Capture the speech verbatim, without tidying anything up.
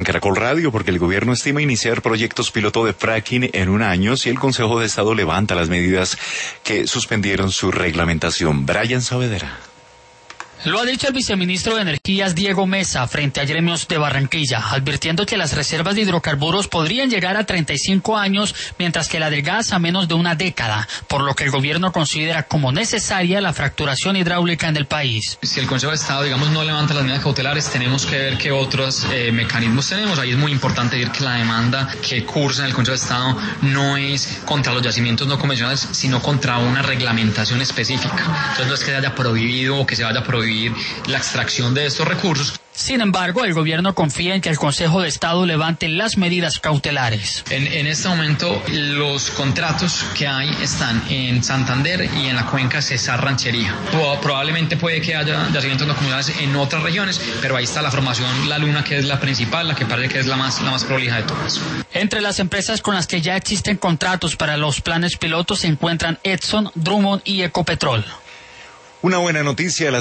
Caracol Radio, porque el gobierno estima iniciar proyectos piloto de fracking en un año si el Consejo de Estado levanta las medidas que suspendieron su reglamentación. Brian Saavedra. Lo ha dicho el viceministro de Energías Diego Mesa frente a gremios de Barranquilla, advirtiendo que las reservas de hidrocarburos podrían llegar a treinta y cinco años, mientras que la del gas a menos de una década, por lo que el gobierno considera como necesaria la fracturación hidráulica en el país. Si el Consejo de Estado, digamos, no levanta las medidas cautelares, tenemos que ver qué otros eh, mecanismos tenemos. Ahí es muy importante decir que la demanda que cursa en el Consejo de Estado no es contra los yacimientos no convencionales, sino contra una reglamentación específica. Entonces no es que se haya prohibido o que se vaya a prohibir la extracción de estos recursos. Sin embargo, el gobierno confía en que el Consejo de Estado levante las medidas cautelares. En, en este momento, los contratos que hay están en Santander y en la cuenca Cesar Ranchería. Probablemente puede que haya yacimientos no comunales en otras regiones, pero ahí está la formación La Luna, que es la principal, la que parece que es la más, la más prolija de todas. Entre las empresas con las que ya existen contratos para los planes pilotos se encuentran Edson, Drummond y Ecopetrol. Una buena noticia.